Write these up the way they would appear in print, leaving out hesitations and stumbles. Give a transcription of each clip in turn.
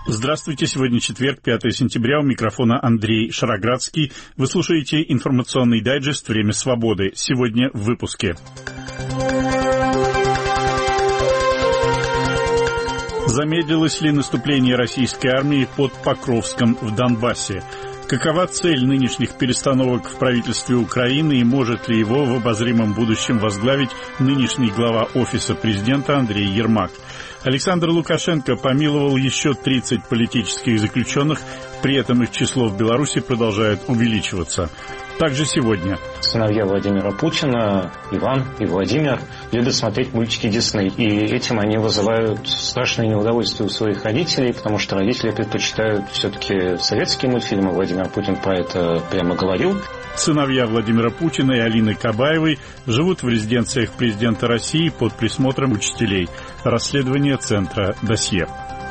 Здравствуйте, сегодня четверг, 5 сентября, у микрофона Андрей Шароградский. Вы слушаете информационный дайджест «Время свободы». Сегодня в выпуске. Замедлилось ли наступление российской армии под Покровском в Донбассе? Какова цель нынешних перестановок в правительстве Украины и может ли его в обозримом будущем возглавить нынешний глава Офиса президента Андрей Ермак? Александр Лукашенко помиловал еще 30 политических заключенных, при этом их число в Беларуси продолжает увеличиваться. Также сегодня. Сыновья Владимира Путина, Иван и Владимир, любят смотреть мультики Дисней. И этим они вызывают страшное неудовольствие у своих родителей, потому что родители предпочитают все-таки советские мультфильмы. Владимир Путин про это прямо говорил. Сыновья Владимира Путина и Алины Кабаевой живут в резиденциях президента России под присмотром учителей. Расследование Центра «Досье».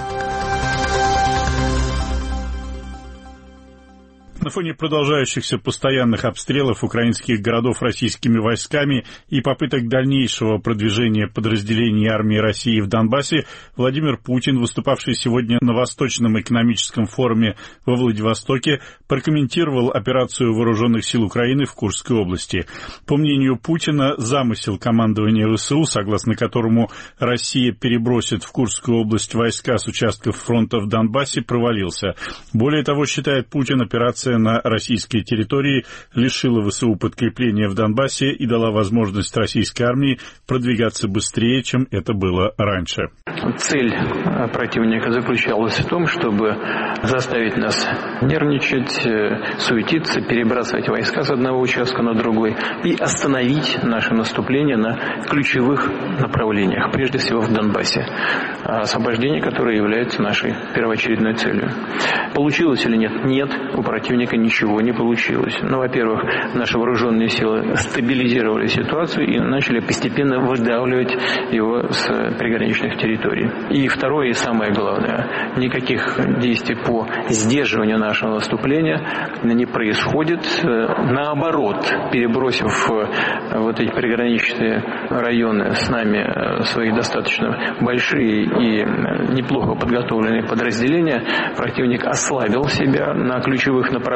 На фоне продолжающихся постоянных обстрелов украинских городов российскими войсками и попыток дальнейшего продвижения подразделений армии России в Донбассе, Владимир Путин, выступавший сегодня на Восточном экономическом форуме во Владивостоке, прокомментировал операцию вооруженных сил Украины в Курской области. По мнению Путина, замысел командования ВСУ, согласно которому Россия перебросит в Курскую область войска с участков фронта в Донбассе, провалился. Более того, считает Путин, операция на российской территории лишила ВСУ подкрепления в Донбассе и дала возможность российской армии продвигаться быстрее, чем это было раньше. Цель противника заключалась в том, чтобы заставить нас нервничать, суетиться, перебрасывать войска с одного участка на другой и остановить наше наступление на ключевых направлениях, прежде всего в Донбассе, освобождение которое является нашей первоочередной целью. Получилось или нет? Нет, у противника ничего не получилось. Ну, во-первых, наши вооруженные силы стабилизировали ситуацию и начали постепенно выдавливать его с приграничных территорий. И второе, и самое главное, никаких действий по сдерживанию нашего наступления не происходит. Наоборот, перебросив вот эти приграничные районы с нами свои достаточно большие и неплохо подготовленные подразделения, противник ослабил себя на ключевых направлениях,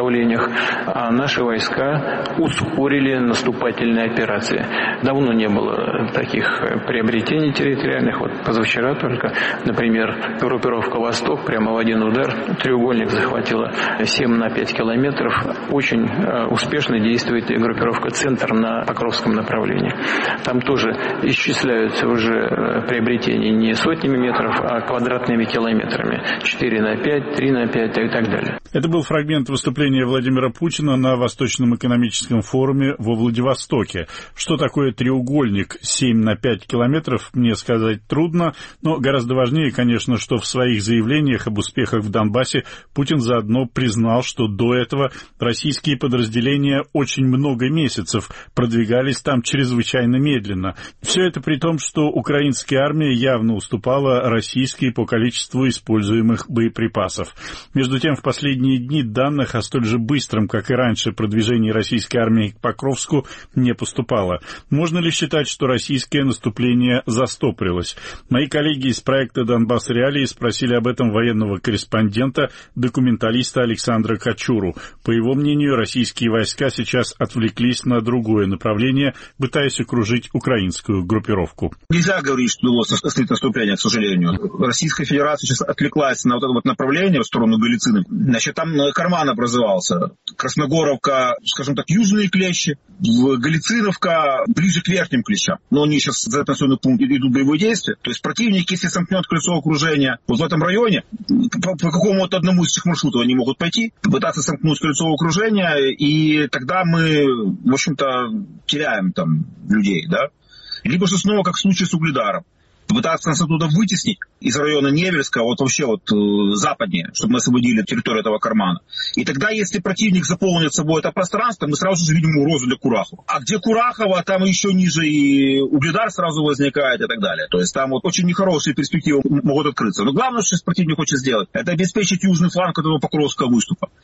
а наши войска ускорили наступательные операции. Давно не было таких приобретений территориальных. Вот позавчера только, например, группировка «Восток» прямо в один удар треугольник захватила 7 на 5 километров. Очень успешно действует и группировка «Центр» на Покровском направлении. Там тоже исчисляются уже приобретения не сотнями метров, а квадратными километрами. 4 на 5, 3 на 5 и так далее. Это был фрагмент выступления Владимира Путина на Восточном экономическом форуме во Владивостоке. Что такое треугольник 7 на 5 километров, мне сказать трудно, но гораздо важнее, конечно, что в своих заявлениях об успехах в Донбассе Путин заодно признал, что до этого российские подразделения очень много месяцев продвигались там чрезвычайно медленно. Все это при том, что украинская армия явно уступала российской по количеству используемых боеприпасов. Между тем, в последние дни данных о столь же быстром, как и раньше, продвижении российской армии к Покровску не поступало. Можно ли считать, что российское наступление застопорилось? Мои коллеги из проекта «Донбасс Реалии» спросили об этом военного корреспондента, документалиста Александра Качуру. По его мнению, российские войска сейчас отвлеклись на другое направление, пытаясь окружить украинскую группировку. Нельзя говорить, что было наступление, к сожалению. Российская Федерация сейчас отвлеклась на вот это вот направление в сторону Галицины. Значит, там карман образовался. Красногоровка, скажем так, южные клещи, Галициновка ближе к верхним клещам. Но они сейчас за этот населенный пункт идут боевые действия. То есть противник, если сомкнет кольцо окружения вот в этом районе, по какому-то одному из этих маршрутов они могут пойти, пытаться сомкнуть кольцо окружения, и тогда мы, в общем-то, теряем там людей, да. Либо же снова, как в случае с Угледаром, попытаться нас оттуда вытеснить из района Невельска, вот вообще вот западнее, чтобы мы освободили территорию этого кармана. И тогда, если противник заполнит собой это пространство, мы сразу же видим угрозу для Курахова. А где Курахова, там еще ниже и Угледар сразу возникает и так далее. То есть там вот очень нехорошие перспективы могут открыться. Но главное, что сейчас противник хочет сделать, это обеспечить южный фланг этого Покровского выступа.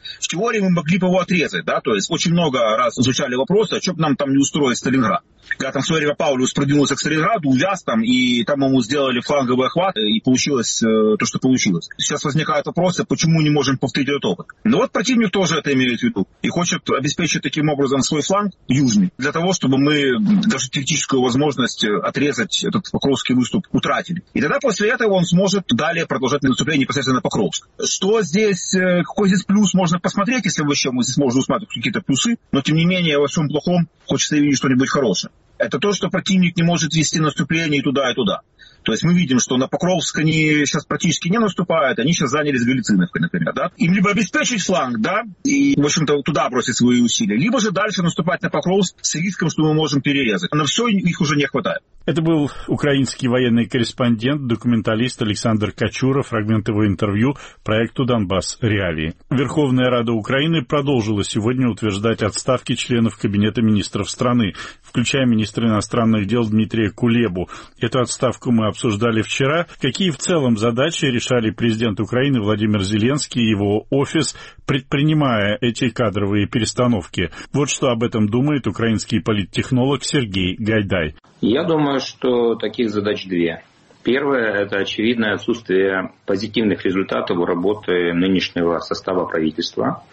В теории мы могли бы его отрезать, да, то есть очень много раз изучали вопросы, а что бы нам там не устроить Сталинград. Когда там в свое время Паулюс продвинулся к Сталинграду, увяз там, и там ему сделали фланговый охват, и получилось то, что получилось. Сейчас возникают вопросы, почему не можем повторить этот опыт. Но вот противник тоже это имеет в виду и хочет обеспечить таким образом свой фланг южный, для того, чтобы мы даже теоретическую возможность отрезать этот Покровский выступ утратили. И тогда после этого он сможет далее продолжать наступление непосредственно на Покровск. Что здесь, какой здесь плюс можно посмотреть, если вообще мы здесь можем усматривать какие-то плюсы, но тем не менее во всем плохом хочется видеть что-нибудь хорошее. Это то, что противник не может вести наступление и туда, и туда. То есть мы видим, что на Покровск они сейчас практически не наступают, они сейчас занялись Галициновкой, например, да. Им либо обеспечить фланг, да, и, в общем-то, туда бросить свои усилия, либо же дальше наступать на Покровск с риском, что мы можем перерезать. На все их уже не хватает. Это был украинский военный корреспондент, документалист Александр Качура, фрагмент его интервью проекту «Донбасс. Реалии». Верховная Рада Украины продолжила сегодня утверждать отставки членов Кабинета министров страны, включая министра иностранных дел Дмитрия Кулебу. Эту отставку мы обсуждали вчера. Какие в целом задачи решали президент Украины Владимир Зеленский и его офис, предпринимая эти кадровые перестановки? Вот что об этом думает украинский политтехнолог Сергей Гайдай. Я думаю, что таких задач две. Первое – это очевидное отсутствие позитивных результатов у работы нынешнего состава правительства.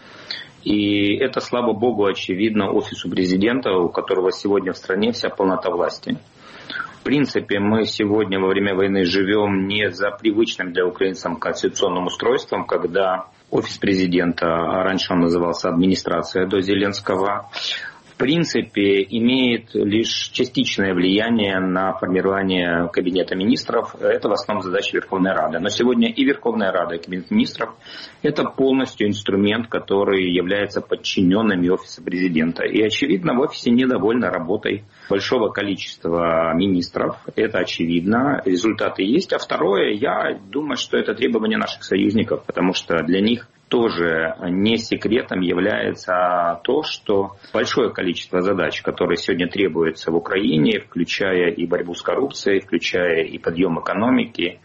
И это, слава богу, очевидно офису президента, у которого сегодня в стране вся полнота власти. В принципе, мы сегодня во время войны живем не за привычным для украинцев конституционным устройством, когда офис президента, а раньше он назывался администрация до Зеленского, в принципе, имеет лишь частичное влияние на формирование Кабинета министров. Это в основном задача Верховной Рады. Но сегодня и Верховная Рада, и Кабинет министров – это полностью инструмент, который является подчиненным офиса президента. И, очевидно, в офисе недовольны работой большого количества министров. Это очевидно. Результаты есть. А второе, я думаю, что это требование наших союзников, потому что для них тоже не секретом является то, что большое количество задач, которые сегодня требуются в Украине, включая и борьбу с коррупцией, включая и подъем экономики,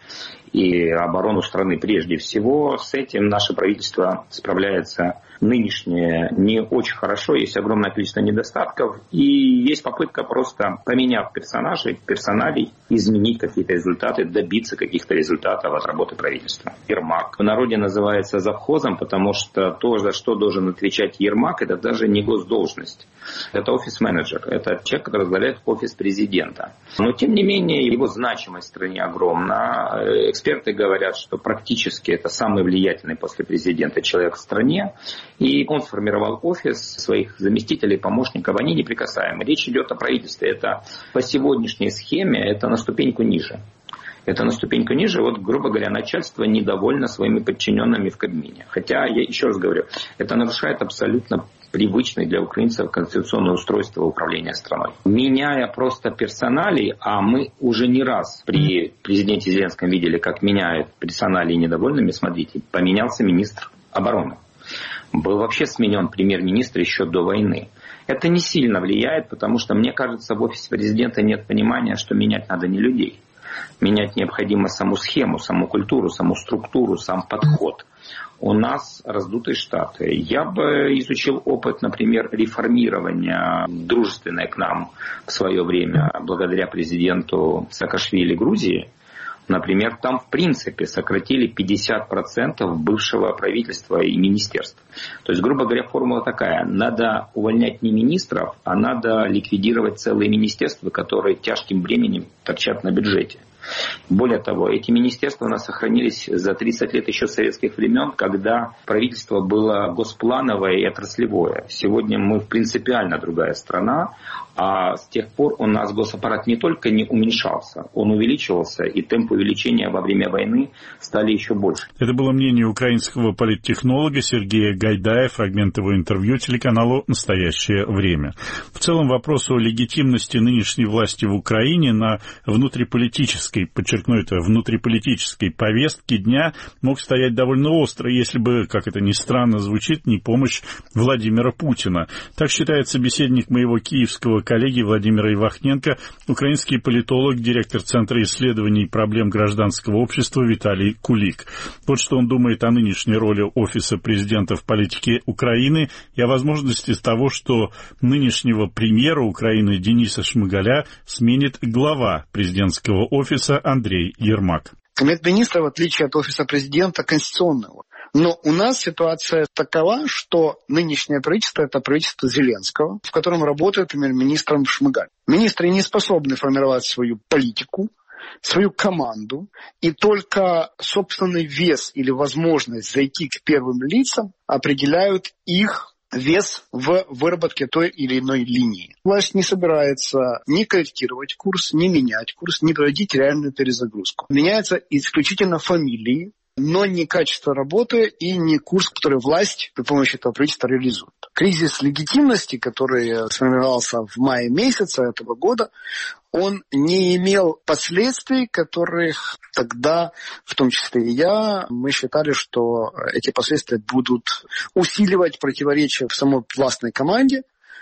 и оборону страны прежде всего, с этим наше правительство справляется нынешнее не очень хорошо, есть огромное количество недостатков, и есть попытка просто, поменяв персоналей, изменить какие-то результаты, добиться каких-то результатов от работы правительства. Ермак в народе называется завхозом, потому что то, за что должен отвечать Ермак, это даже не госдолжность. Это офис-менеджер, это человек, который возглавляет офис президента. Но, тем не менее, его значимость в стране огромна. Эксперты говорят, что практически это самый влиятельный после президента человек в стране. И он сформировал офис своих заместителей, помощников, они неприкасаемы. Речь идет о правительстве. Это по сегодняшней схеме, это на ступеньку ниже. Это на ступеньку ниже. Вот, грубо говоря, начальство недовольно своими подчиненными в Кабмине. Хотя, я еще раз говорю, это нарушает абсолютно привычное для украинцев конституционное устройство управления страной. Меняя просто персоналей, а мы уже не раз при президенте Зеленском видели, как меняют персоналей недовольными, смотрите, поменялся министр обороны. Был вообще сменен премьер-министр еще до войны. Это не сильно влияет, потому что, мне кажется, в офисе президента нет понимания, что менять надо не людей. Менять необходимо саму схему, саму культуру, саму структуру, сам подход. У нас раздутые штаты. Я бы изучил опыт, например, реформирования дружественной к нам в свое время, благодаря президенту Саакашвили Грузии. Например, там в принципе сократили 50% бывшего правительства и министерств. То есть, грубо говоря, формула такая. Надо увольнять не министров, а надо ликвидировать целые министерства, которые тяжким бременем торчат на бюджете. Более того, эти министерства у нас сохранились за 30 лет еще советских времен, когда правительство было госплановое и отраслевое. Сегодня мы принципиально другая страна, а с тех пор у нас госаппарат не только не уменьшался, он увеличивался, и темпы увеличения во время войны стали еще больше. Это было мнение украинского политтехнолога Сергея Гайдая, фрагмент его интервью телеканалу «Настоящее время». В целом вопрос о легитимности нынешней власти в Украине на внутриполитической политической, подчеркну это, внутриполитической повестки дня мог стоять довольно остро, если бы, как это ни странно звучит, не помощь Владимира Путина. Так считает собеседник моего киевского коллеги Владимира Ивахненко, украинский политолог, директор Центра исследований проблем гражданского общества Виталий Кулик. Вот что он думает о нынешней роли Офиса президента в политике Украины и о возможности того, что нынешнего премьера Украины Дениса Шмыгаля сменит глава президентского офиса Андрей Ермак. Кабинет министров, в отличие от Офиса президента, конституционного. Но у нас ситуация такова, что нынешнее правительство – это правительство Зеленского, в котором работает премьер-министром Шмыгаль. Министры не способны формировать свою политику, свою команду, и только собственный вес или возможность зайти к первым лицам определяют их вес в выработке той или иной линии. Власть не собирается ни корректировать курс, ни менять курс, ни проводить реальную перезагрузку. Меняются исключительно фамилии, но не качество работы и не курс, который власть при помощи этого правительства реализует. Кризис легитимности, который сформировался в мае месяце этого года, он не имел последствий, которых тогда, в том числе и я, мы считали, что эти последствия будут усиливать противоречия в самой властной команде,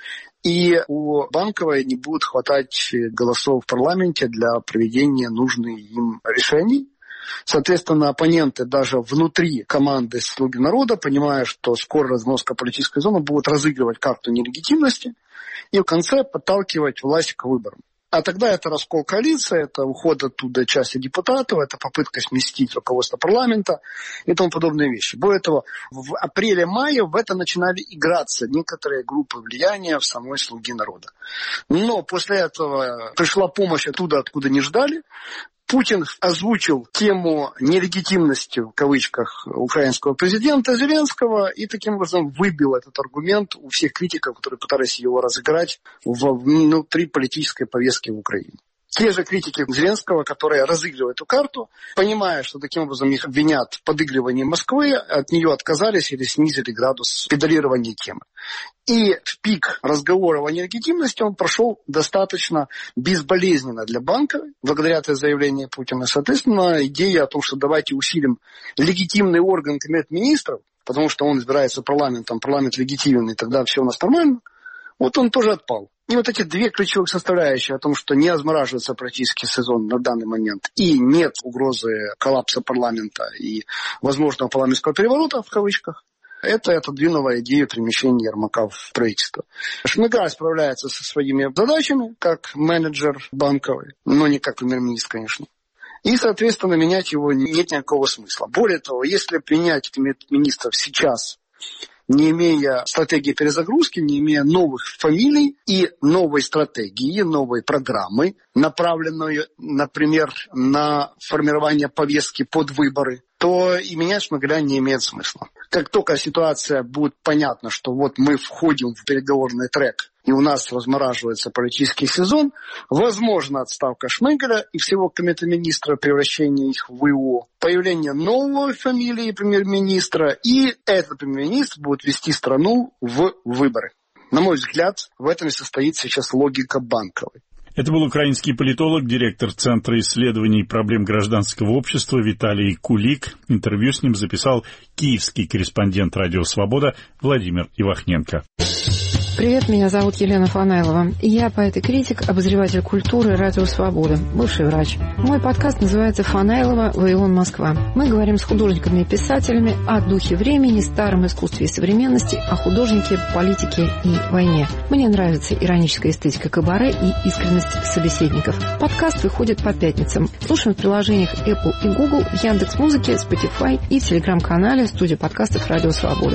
и у Банковой не будет хватать голосов в парламенте для проведения нужных им решений. Соответственно, оппоненты даже внутри команды «Слуги народа», понимая, что скоро разноска политической зоны, будут разыгрывать карту нелегитимности и в конце подталкивать власть к выборам. А тогда это раскол коалиции, это уход оттуда части депутатов, это попытка сместить руководство парламента и тому подобные вещи. Более того, в апреле-мае в это начинали играться некоторые группы влияния в самой «Слуги народа». Но после этого пришла помощь оттуда, откуда не ждали. Путин озвучил тему нелегитимности, в кавычках, украинского президента Зеленского и таким образом выбил этот аргумент у всех критиков, которые пытались его разыграть внутри политической повестки в Украине. Те же критики Зеленского, которые разыгрывают эту карту, понимая, что таким образом их обвинят в подыгрывании Москвы, от нее отказались или снизили градус педалирования темы. И в пик разговоров о нелегитимности он прошел достаточно безболезненно для Банковой, благодаря этой заявлению Путина. Соответственно, идея о том, что давайте усилим легитимный орган Кабинет министров, потому что он избирается парламентом, парламент легитименный, тогда все у нас нормально, вот он тоже отпал. И вот эти две ключевых составляющие о том, что не размораживается политический сезон на данный момент и нет угрозы коллапса парламента и возможного парламентского переворота, в кавычках, это отодвинуло идею перемещения Ермака в правительство. Шмыгаль справляется со своими задачами как менеджер Банковой, но не как премьер-министр, конечно. И, соответственно, менять его нет никакого смысла. Более того, если принять кабинет министров сейчас, не имея стратегии перезагрузки, не имея новых фамилий и новой стратегии, новой программы, направленной, например, на формирование повестки под выборы, то и менять Шмыгаля не имеет смысла. Как только ситуация будет понятна, что вот мы входим в переговорный трек, и у нас размораживается политический сезон, возможно отставка Шмыгаля и всего Кабинета министра, превращение их в ВО, появление новой фамилии премьер-министра, и этот премьер-министр будет вести страну в выборы. На мой взгляд, в этом и состоит сейчас логика Банковой. Это был украинский политолог, директор Центра исследований проблем гражданского общества Виталий Кулик. Интервью с ним записал киевский корреспондент «Радио Свобода» Владимир Ивахненко. Привет, меня зовут Елена Фанаилова. Я поэт и критик, обозреватель культуры «Радио Свобода», бывший врач. Мой подкаст называется «Фанаилова. Вавилон. Москва». Мы говорим с художниками и писателями о духе времени, старом искусстве и современности, о художнике, политике и войне. Мне нравится ироническая эстетика кабаре и искренность собеседников. Подкаст выходит по пятницам. Слушаем в приложениях Apple и Google, в Яндекс.Музыке, Spotify и в телеграм-канале студии подкастов «Радио Свобода».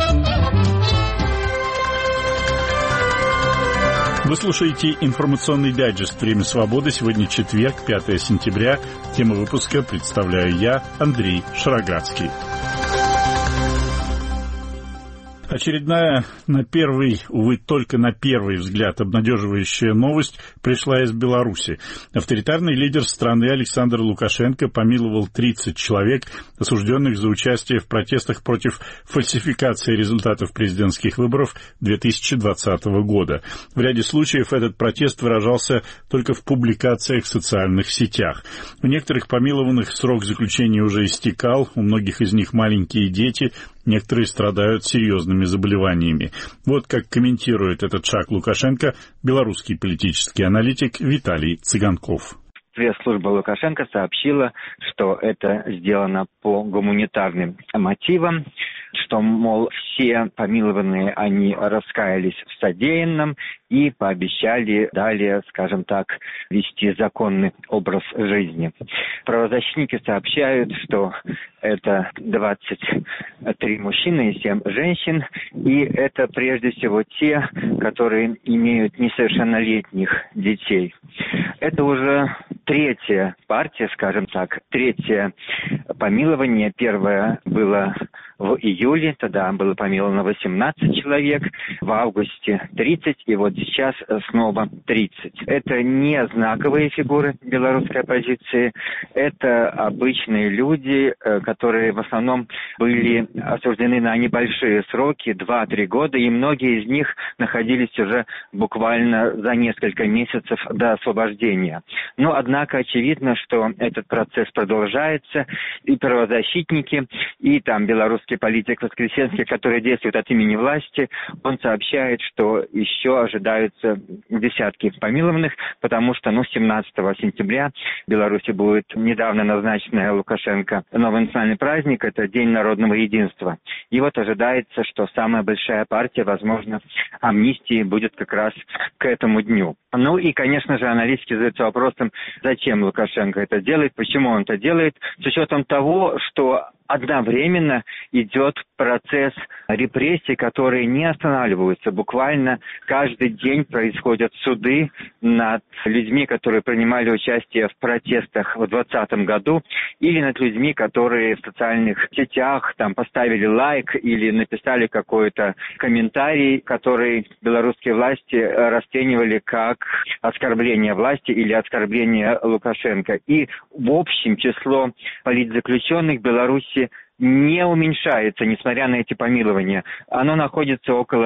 Вы слушаете информационный дайджест «Время свободы». Сегодня четверг, 5 сентября. Тему выпуска представляю я, Андрей Шароградский. Очередная, только на первый взгляд, обнадеживающая новость пришла из Беларуси. Авторитарный лидер страны Александр Лукашенко помиловал 30 человек, осужденных за участие в протестах против фальсификации результатов президентских выборов 2020 года. В ряде случаев этот протест выражался только в публикациях в социальных сетях. У некоторых помилованных срок заключения уже истекал, у многих из них маленькие дети, некоторые страдают серьезными заболеваниями. Вот как комментирует этот шаг Лукашенко белорусский политический аналитик Виталий Цыганков. Пресс-служба Лукашенко сообщила, что это сделано по гуманитарным мотивам, что, мол, все помилованные, они раскаялись в содеянном и пообещали далее, скажем так, вести законный образ жизни. Правозащитники сообщают, что это 23 мужчины и 7 женщин, и это прежде всего те, которые имеют несовершеннолетних детей. Это уже третья партия, скажем так, третье помилование. Первое было в июле, тогда было помиловано 18 человек, в августе 30, и вот сейчас снова 30. Это не знаковые фигуры белорусской оппозиции, это обычные люди, которые в основном были осуждены на небольшие сроки, 2-3 года, и многие из них находились уже буквально за несколько месяцев до освобождения. Но, однако, очевидно, что этот процесс продолжается, и правозащитники, и там белорусский политик Воскресенский, который действует от имени власти, он сообщает, что еще ожидаются десятки помилованных, потому что 17 сентября в Беларуси будет недавно назначенный Лукашенко новый национальный праздник, это День народного единства. И вот ожидается, что самая большая партия, возможно, амнистии будет как раз к этому дню. Ну и, конечно же, аналитики задаются вопросом, зачем Лукашенко это делает, почему он это делает, с учетом того, что одновременно идет процесс репрессий, которые не останавливаются. Буквально каждый день происходят суды над людьми, которые принимали участие в протестах в 2020 году, или над людьми, которые в социальных сетях там поставили лайк или написали какой-то комментарий, который белорусские власти расценивали как оскорбление власти или оскорбление Лукашенко. И в общем число политзаключенных в Беларуси не уменьшается, несмотря на эти помилования. Оно находится около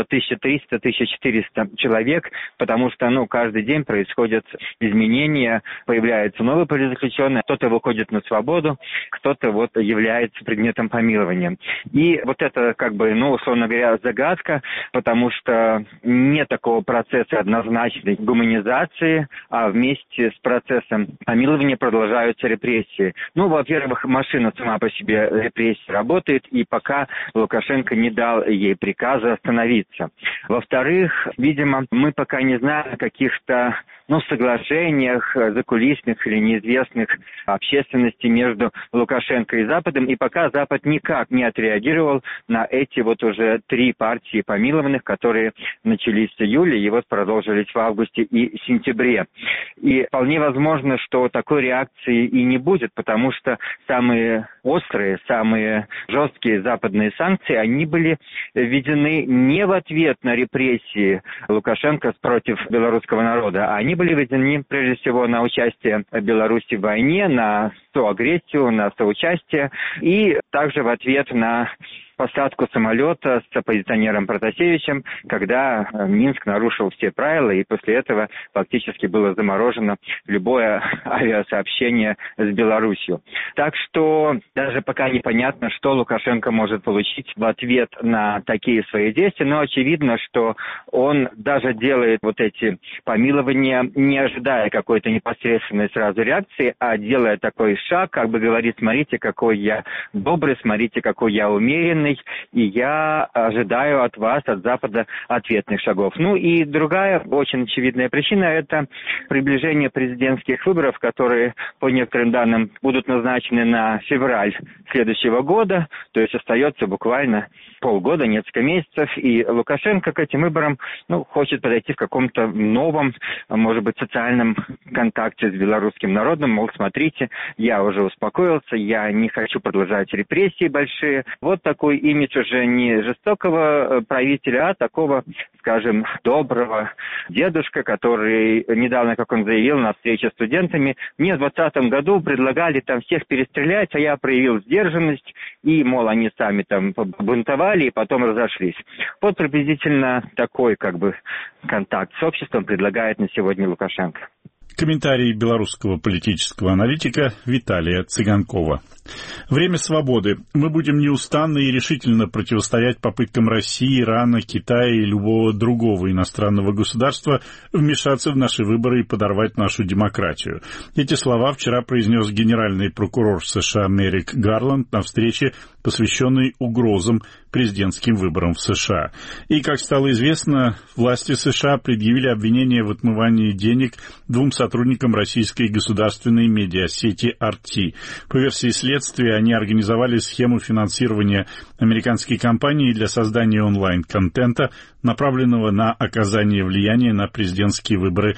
1300-1400 человек, потому что каждый день происходят изменения, появляются новые политзаключенные, кто-то выходит на свободу, кто-то является предметом помилования. И вот это, условно говоря, загадка, потому что нет такого процесса однозначной гуманизации, а вместе с процессом помилования продолжаются репрессии. Во-первых, машина сама по себе репрессий работает, и пока Лукашенко не дал ей приказа остановиться. Во-вторых, видимо, мы пока не знаем о каких-то соглашениях закулисных или неизвестных общественности между Лукашенко и Западом, и пока Запад никак не отреагировал на эти уже 3 партии помилованных, которые начались в июле и продолжились в августе и сентябре. И вполне возможно, что такой реакции и не будет, потому что самые острые, самые жесткие западные санкции, они были введены не в ответ на репрессии Лукашенко против белорусского народа, а они были введены прежде всего на участие Беларуси в войне, на соагрессию, на соучастие и также в ответ на посадку самолета с оппозиционером Протасевичем, когда Минск нарушил все правила, и после этого фактически было заморожено любое авиасообщение с Беларусью. Так что даже пока непонятно, что Лукашенко может получить в ответ на такие свои действия, но очевидно, что он даже делает эти помилования, не ожидая какой-то непосредственной сразу реакции, а делая такой шаг, говорит: смотрите, какой я добрый, смотрите, какой я умеренный, и я ожидаю от вас, от Запада, ответных шагов. И другая очень очевидная причина – это приближение президентских выборов, которые, по некоторым данным, будут назначены на февраль следующего года, то есть остается буквально полгода, несколько месяцев, и Лукашенко к этим выборам хочет подойти в каком-то новом, может быть, социальном контакте с белорусским народом, мол, смотрите, я уже успокоился, я не хочу продолжать репрессии большие. Вот такой такой имидж уже не жестокого правителя, а такого, скажем, доброго дедушка, который недавно, как он заявил на встрече с студентами, мне в 2020 году предлагали там всех перестрелять, а я проявил сдержанность, и, мол, они сами там бунтовали и потом разошлись. Вот приблизительно такой, контакт с обществом предлагает на сегодня Лукашенко. Комментарий белорусского политического аналитика Виталия Цыганкова. Время свободы. Мы будем неустанно и решительно противостоять попыткам России, Ирана, Китая и любого другого иностранного государства вмешаться в наши выборы и подорвать нашу демократию. Эти слова вчера произнес генеральный прокурор США Мерик Гарланд на встрече, посвященной угрозам президентским выборам в США. И, как стало известно, власти США предъявили обвинение в отмывании денег двум сотрудникам российской государственной медиасети RT. По версии следствия, они организовали схему финансирования американской компании для создания онлайн-контента, направленного на оказание влияния на президентские выборы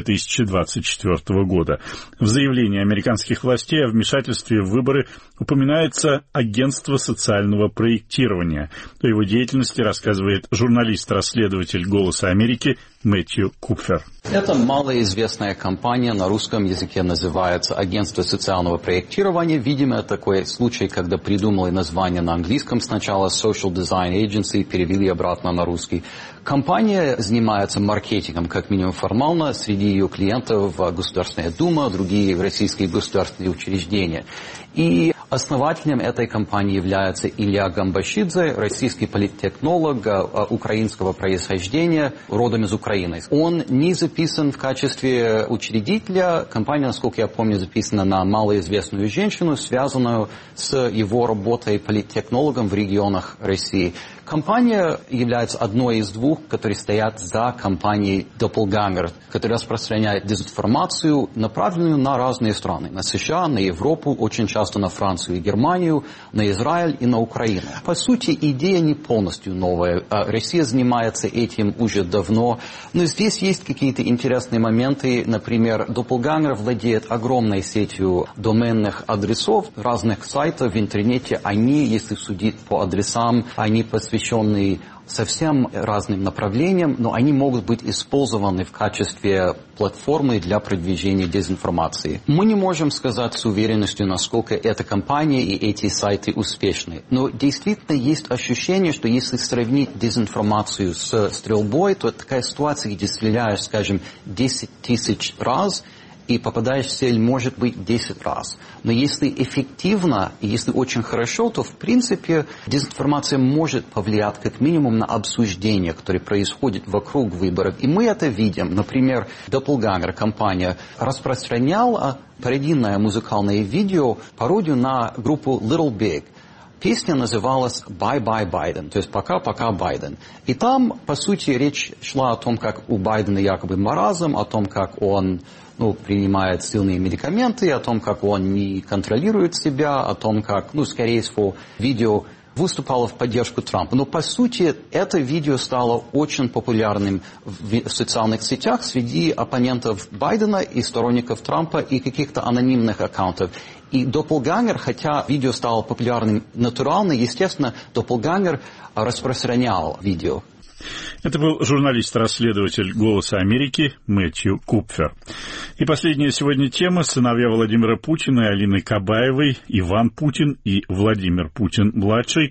2024 года. В заявлении американских властей о вмешательстве в выборы упоминается агентство социального проектирования. О его деятельности рассказывает журналист-расследователь «Голоса Америки» Мэтью Купфер. Это малоизвестная компания, на русском языке называется агентство социального проектирования. Видимо, такой случай, когда придумали название на английском сначала Social Design Agency, перевели обратно на русский. Компания занимается маркетингом, как минимум формально, среди ее клиентов Государственная Дума, другие российские государственные учреждения. И основателем этой компании является Илья Гамбашидзе, российский политтехнолог украинского происхождения, родом из Украины. Он не записан в качестве учредителя. Компания, насколько я помню, записана на малоизвестную женщину, связанную с его работой политтехнологом в регионах России. Компания является одной из двух, которые стоят за компанией Doppelganger, которая распространяет дезинформацию, направленную на разные страны. На США, на Европу, очень часто на Францию и Германию, на Израиль и на Украину. По сути, идея не полностью новая. Россия занимается этим уже давно. Но здесь есть какие-то интересные моменты. Например, Doppelganger владеет огромной сетью доменных адресов разных сайтов в интернете. Они, если судить по адресам, они посвященные совсем разным направлениям, но они могут быть использованы в качестве платформы для продвижения дезинформации. Мы не можем сказать с уверенностью, насколько эта компания и эти сайты успешны. Но действительно есть ощущение, что если сравнить дезинформацию с стрельбой, то это такая ситуация, где стреляешь, скажем, 10 тысяч раз, и попадаешь в цель, может быть, 10 раз. Но если эффективно, и если очень хорошо, то, в принципе, дезинформация может повлиять как минимум на обсуждение, которое происходит вокруг выборов. И мы это видим. Например, Doppelganger компания распространяла пародийное музыкальное видео, пародию на группу Little Big. Песня называлась «Bye Bye Biden», то есть «Пока-пока Байден». И там, по сути, речь шла о том, как у Байдена якобы маразм, о том, как он принимает сильные медикаменты, о том, как он не контролирует себя, о том, как, скорее всего, видео выступало в поддержку Трампа. Но, по сути, это видео стало очень популярным в социальных сетях среди оппонентов Байдена и сторонников Трампа и каких-то анонимных аккаунтов. И Doppelganger, хотя видео стало популярным натурально, естественно, Doppelganger распространял видео. Это был журналист-расследователь «Голоса Америки» Мэтью Купфер. И последняя сегодня тема. Сыновья Владимира Путина и Алины Кабаевой, Иван Путин и Владимир Путин-младший,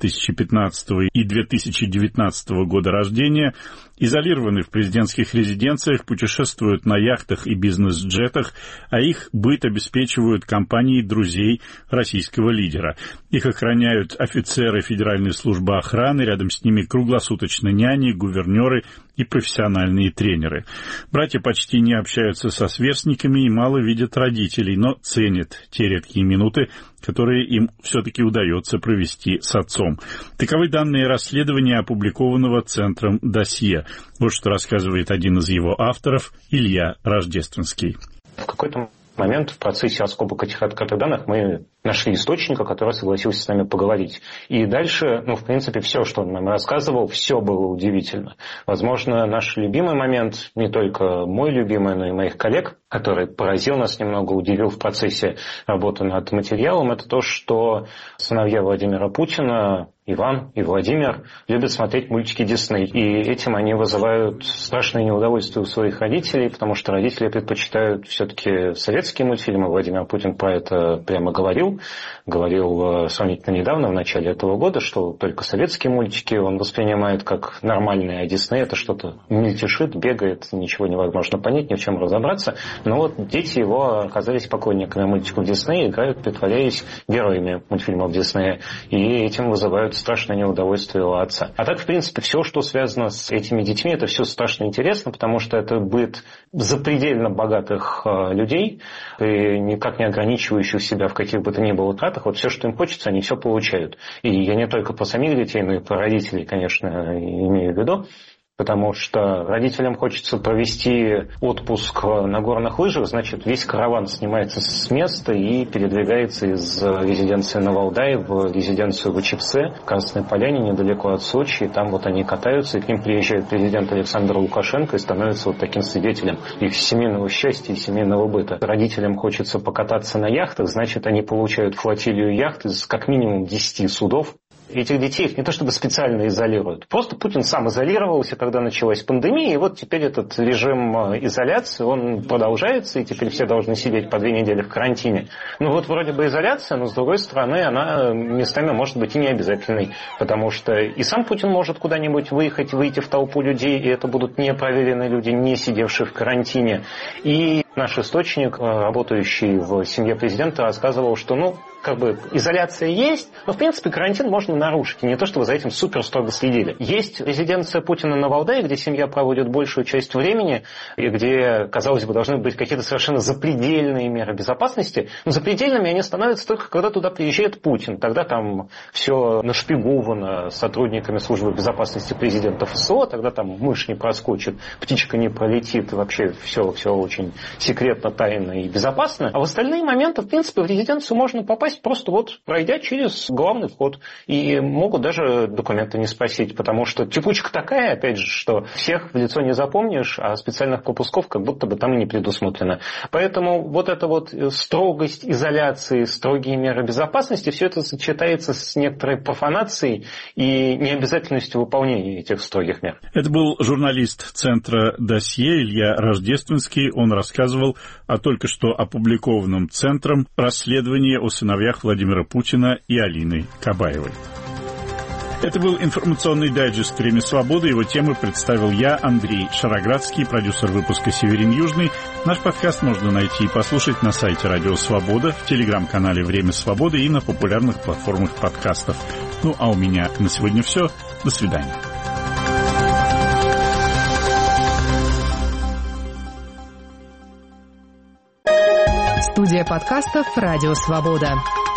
2015 и 2019 года рождения, изолированы в президентских резиденциях, путешествуют на яхтах и бизнес-джетах, а их быт обеспечивают компании друзей российского лидера. Их охраняют офицеры Федеральной службы охраны, рядом с ними круглосуточно няни, гувернеры и профессиональные тренеры. Братья почти не общаются со сверстниками и мало видят родителей, но ценят те редкие минуты, которые им все-таки удается провести с отцом. Таковы данные расследования, опубликованного Центром «Досье». Вот что рассказывает один из его авторов, Илья Рождественский. В какой-то момент в процессе раскопок этих открытых данных мы нашли источника, который согласился с нами поговорить. И дальше, в принципе, все, что он нам рассказывал, все было удивительно. Возможно, наш любимый момент, не только мой любимый, но и моих коллег, который поразил нас немного, удивил в процессе работы над материалом, это то, что сыновья Владимира Путина, Иван и Владимир любят смотреть мультики Дисней. И этим они вызывают страшное неудовольствие у своих родителей, потому что родители предпочитают все-таки советские мультфильмы. Владимир Путин про это прямо говорил сравнительно недавно, в начале этого года, что только советские мультики он воспринимает как нормальные, а Дисней это что-то мельтешит, бегает, ничего невозможно понять, ни в чем разобраться. Но вот дети его оказались поклонниками мультиков Диснея, играют, притворяясь героями мультфильмов Диснея, и этим вызывают страшное неудовольствие у отца. А так, в принципе, все, что связано с этими детьми, это все страшно интересно, потому что это быт запредельно богатых людей, и никак не ограничивающих себя в каких бы то ни было тратах. Вот все, что им хочется, они все получают. И я не только про самих детей, но и про родителей, конечно, имею в виду. Потому что родителям хочется провести отпуск на горных лыжах, значит, весь караван снимается с места и передвигается из резиденции на Валдае в резиденцию в Чепце, в Красной Поляне, недалеко от Сочи. И там вот они катаются, и к ним приезжает президент Александр Лукашенко и становится вот таким свидетелем их семейного счастья и семейного быта. Родителям хочется покататься на яхтах, значит, они получают флотилию яхт из как минимум 10 судов. Этих детей их не то чтобы специально изолируют. Просто Путин сам изолировался, когда началась пандемия, и вот теперь этот режим изоляции, он продолжается, и теперь все должны сидеть по 2 недели в карантине. Ну вот вроде бы изоляция, но с другой стороны она местами может быть и не обязательной, потому что и сам Путин может куда-нибудь выехать, выйти в толпу людей, и это будут непроверенные люди, не сидевшие в карантине. И наш источник, работающий в семье президента, рассказывал, что, изоляция есть, но, в принципе, карантин можно нарушить. И не то, чтобы за этим супер строго следили. Есть резиденция Путина на Валдае, где семья проводит большую часть времени, и где, казалось бы, должны быть какие-то совершенно запредельные меры безопасности. Но запредельными они становятся только, когда туда приезжает Путин. Тогда там все нашпиговано сотрудниками службы безопасности президента ФСО, тогда там мышь не проскочит, птичка не пролетит, вообще все очень секретно, тайно и безопасно. А в остальные моменты, в принципе, в резиденцию можно попасть просто пройдя через главный вход. И могут даже документы не спросить, потому что текучка такая, опять же, что всех в лицо не запомнишь, а специальных пропусков как будто бы там и не предусмотрено. Поэтому вот эта строгость изоляции, строгие меры безопасности, все это сочетается с некоторой профанацией и необязательностью выполнения этих строгих мер. Это был журналист Центра «Досье» Илья Рождественский. Он рассказывал о только что опубликованном Центром расследовании о сыновьях Владимира Путина и Алины Кабаевой. Это был информационный дайджест «Время свободы». Его темы представил я, Андрей Шароградский, продюсер выпуска «Северин Южный». Наш подкаст можно найти и послушать на сайте Радио Свобода, в телеграм-канале «Время свободы» и на популярных платформах подкастов. А у меня на сегодня все. До свидания. Студия подкастов «Радио Свобода».